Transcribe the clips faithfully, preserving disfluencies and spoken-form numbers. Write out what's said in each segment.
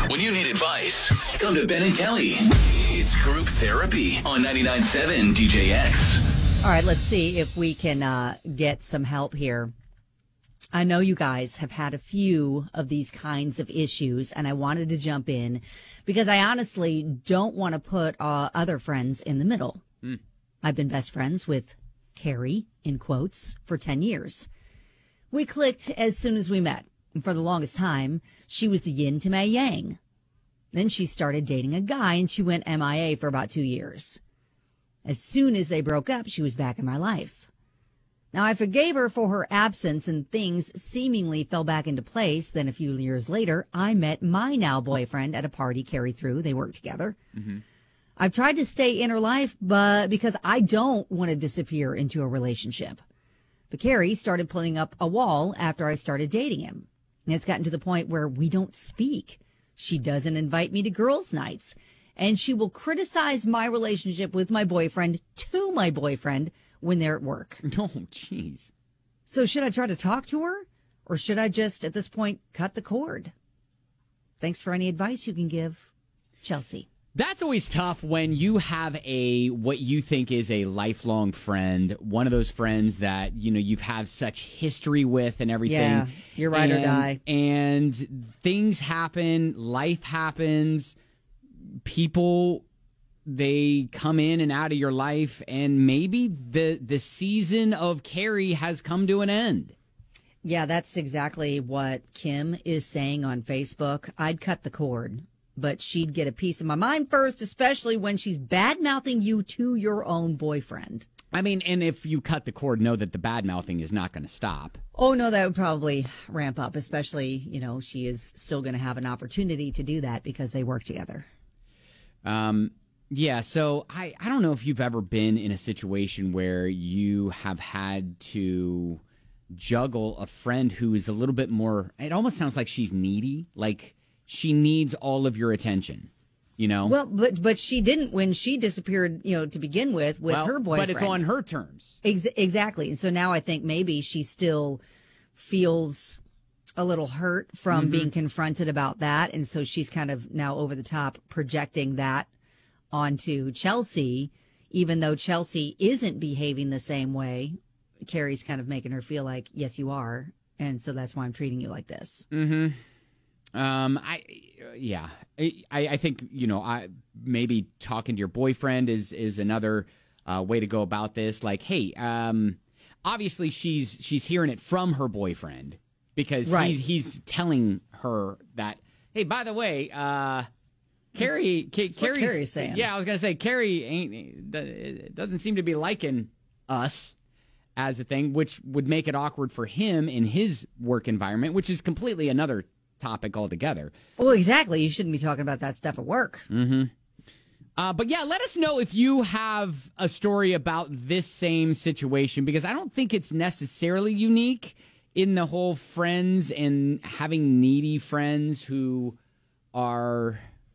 When you need advice, come to Ben and Kelly. It's Group Therapy on ninety-nine point seven D J X. All right, let's see if we can uh, get some help here. I know you guys have had a few of these kinds of issues, and I wanted to jump in because I honestly don't want to put uh, other friends in the middle. Mm. I've been best friends with Carrie, in quotes, for ten years. We clicked as soon as we met. And for the longest time, she was the yin to my yang. Then she started dating a guy, and she went M I A for about two years. As soon as they broke up, she was back in my life. Now, I forgave her for her absence, and things seemingly fell back into place. Then a few years later, I met my now boyfriend at a party Carrie threw. They worked together. Mm-hmm. I've tried to stay in her life, but because I don't want to disappear into a relationship. But Carrie started putting up a wall after I started dating him. And it's gotten to the point where we don't speak. She doesn't invite me to girls' nights. And she will criticize my relationship with my boyfriend to my boyfriend when they're at work. No, jeez. So should I try to talk to her? Or should I just, at this point, cut the cord? Thanks for any advice you can give, Chelsea. That's always tough when you have a what you think is a lifelong friend, one of those friends that, you know, you've had such history with and everything. Yeah, you're ride and, or die. And things happen, life happens, people, they come in and out of your life, and maybe the the season of Carrie has come to an end. Yeah, that's exactly what Kim is saying on Facebook. I'd cut the cord. But she'd get a piece of my mind first, especially when she's bad-mouthing you to your own boyfriend. I mean, and if you cut the cord, know that the bad-mouthing is not going to stop. Oh, no, that would probably ramp up, especially, you know, she is still going to have an opportunity to do that because they work together. Um, yeah, so I, I don't know if you've ever been in a situation where you have had to juggle a friend who is a little bit more, it almost sounds like she's needy, like she needs all of your attention, you know? Well, but but she didn't when she disappeared, you know, to begin with, with well, her boyfriend. But it's on her terms. Ex- exactly. And so now I think maybe she still feels a little hurt from mm-hmm. being confronted about that. And so she's kind of now over the top projecting that onto Chelsea, even though Chelsea isn't behaving the same way. Carrie's kind of making her feel like, yes, you are. And so that's why I'm treating you like this. Mm-hmm. Um, I, yeah, I, I think, you know, I maybe talking to your boyfriend is, is another, uh, way to go about this. Like, hey, um, obviously she's, she's hearing it from her boyfriend because right. he's, he's telling her that, hey, by the way, uh, Carrie, Carrie's, Carrie's saying. Yeah, I was going to say, Carrie ain't, doesn't seem to be liking us as a thing, which would make it awkward for him in his work environment, which is completely another topic altogether. Well, exactly. You shouldn't be talking about that stuff at work. Mm-hmm. Uh, but yeah, let us know if you have a story about this same situation, because I don't think it's necessarily unique in the whole friends and having needy friends who are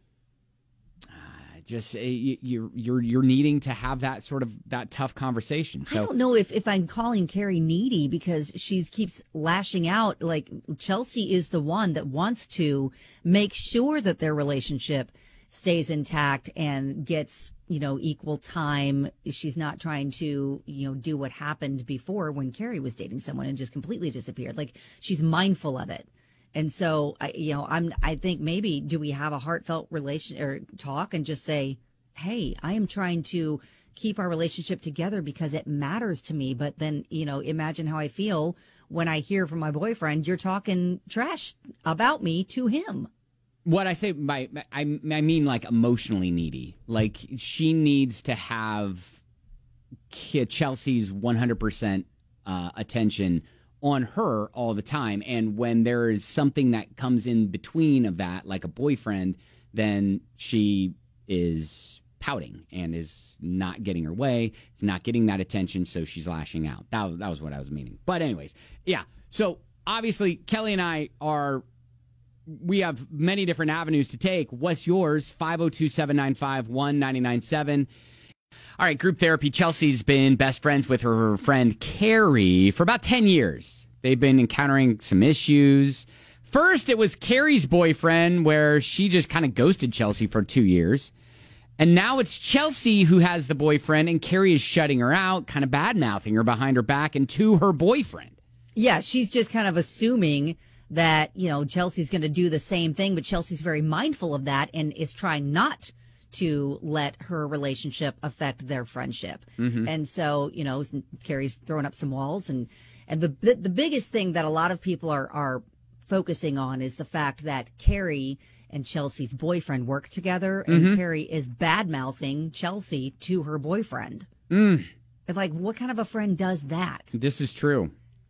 uh, just uh, you're you're you're needing to have that sort of that tough conversation. So I don't know if, if I'm calling Carrie needy because she keeps lashing out. Like Chelsea is the one that wants to make sure that their relationship stays intact and gets, you know, equal time. She's not trying to, you know, do what happened before when Carrie was dating someone and just completely disappeared. Like she's mindful of it. And so, I, you know, I'm, I think maybe do we have a heartfelt relation or talk and just say, hey, I am trying to keep our relationship together because it matters to me. But then, you know, imagine how I feel when I hear from my boyfriend, you're talking trash about me to him. What I say by I, I mean like emotionally needy. Like she needs to have Chelsea's one hundred percent uh, attention on her all the time. And when there is something that comes in between of that, like a boyfriend, then she is pouting and is not getting her way. It's not getting that attention, so she's lashing out. That was, that was what I was meaning. But anyways, yeah. So obviously Kelly and I are... we have many different avenues to take. What's yours? five oh two, seven nine five, one nine nine seven. All right, group therapy. Chelsea's been best friends with her friend Carrie for about ten years. They've been encountering some issues. first it was Carrie's boyfriend where she just kind of ghosted Chelsea for two years. And now it's Chelsea who has the boyfriend, and Carrie is shutting her out, kind of bad-mouthing her behind her back and to her boyfriend. Yeah, she's just kind of assuming that, you know, Chelsea's going to do the same thing, but Chelsea's very mindful of that and is trying not to let her relationship affect their friendship. Mm-hmm. And so, you know, Carrie's throwing up some walls. And, and the, the the biggest thing that a lot of people are, are focusing on is the fact that Carrie and Chelsea's boyfriend work together, and mm-hmm. Carrie is bad-mouthing Chelsea to her boyfriend. Mm. And like, what kind of a friend does that? This is true.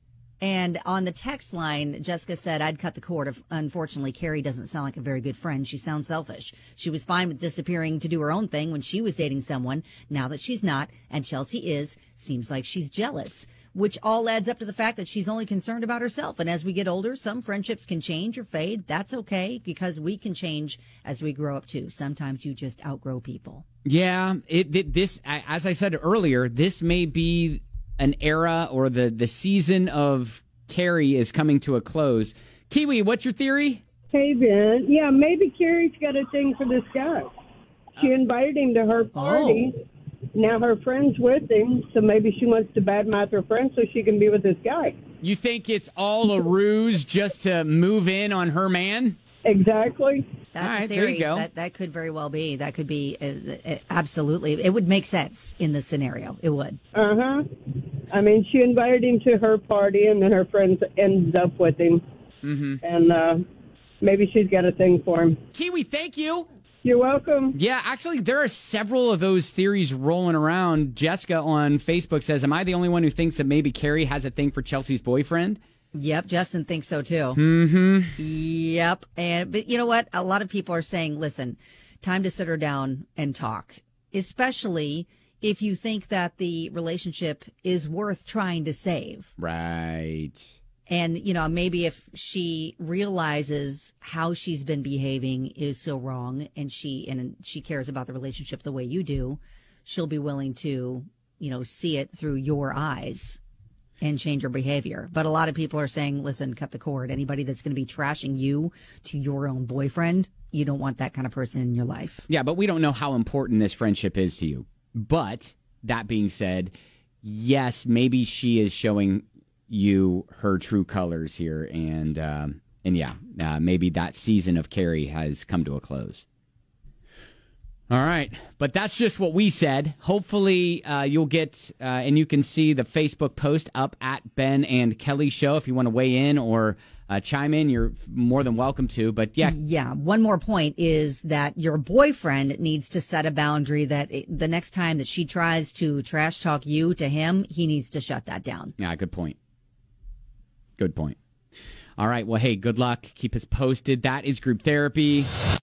And on the text line, Jessica said, I'd cut the cord. If, unfortunately, Carrie doesn't sound like a very good friend. She sounds selfish. She was fine with disappearing to do her own thing when she was dating someone. Now that she's not, and Chelsea is, seems like she's jealous, which all adds up to the fact that she's only concerned about herself. And as we get older, some friendships can change or fade. That's okay, because we can change as we grow up, too. Sometimes you just outgrow people. Yeah, it, it this, as I said earlier, this may be an era, or the, the season of Carrie is coming to a close. Kiwi, what's your theory? Hey, Ben. Yeah, maybe Carrie's got a thing for this guy. She invited him to her party. Oh. Now her friend's with him, so maybe she wants to badmouth her friend so she can be with this guy. You think it's all a ruse just to move in on her man? Exactly. That's all right, a theory. there you go. That, that could very well be. That could be uh, uh, absolutely. It would make sense in this scenario. It would. Uh-huh. I mean, she invited him to her party, and then her friends ends up with him. Mm-hmm. And uh, maybe she's got a thing for him. Kiwi, thank you. You're welcome. Yeah, actually, there are several of those theories rolling around. Jessica on Facebook says, am I the only one who thinks that maybe Carrie has a thing for Chelsea's boyfriend? Yep, Justin thinks so, too. Mm-hmm. Yep. And but you know what? A lot of people are saying, listen, time to sit her down and talk, especially if you think that the relationship is worth trying to save. Right. And, you know, maybe if she realizes how she's been behaving is so wrong, and she and she cares about the relationship the way you do, she'll be willing to, you know, see it through your eyes and change her behavior. But a lot of people are saying, listen, cut the cord. Anybody that's going to be trashing you to your own boyfriend, you don't want that kind of person in your life. Yeah, but we don't know how important this friendship is to you. But that being said, yes, maybe she is showing you her true colors here, and um, and yeah, uh, maybe that season of Carrie has come to a close. All right, but that's just what we said. Hopefully, uh, you'll get uh, and you can see the Facebook post up at Ben and Kelly Show if you want to weigh in or uh, chime in. You're more than welcome to. But yeah, yeah. One more point is that your boyfriend needs to set a boundary that it, the next time that she tries to trash talk you to him, he needs to shut that down. Yeah, good point. Good point. All right. Well, hey, good luck. Keep us posted. That is Group Therapy.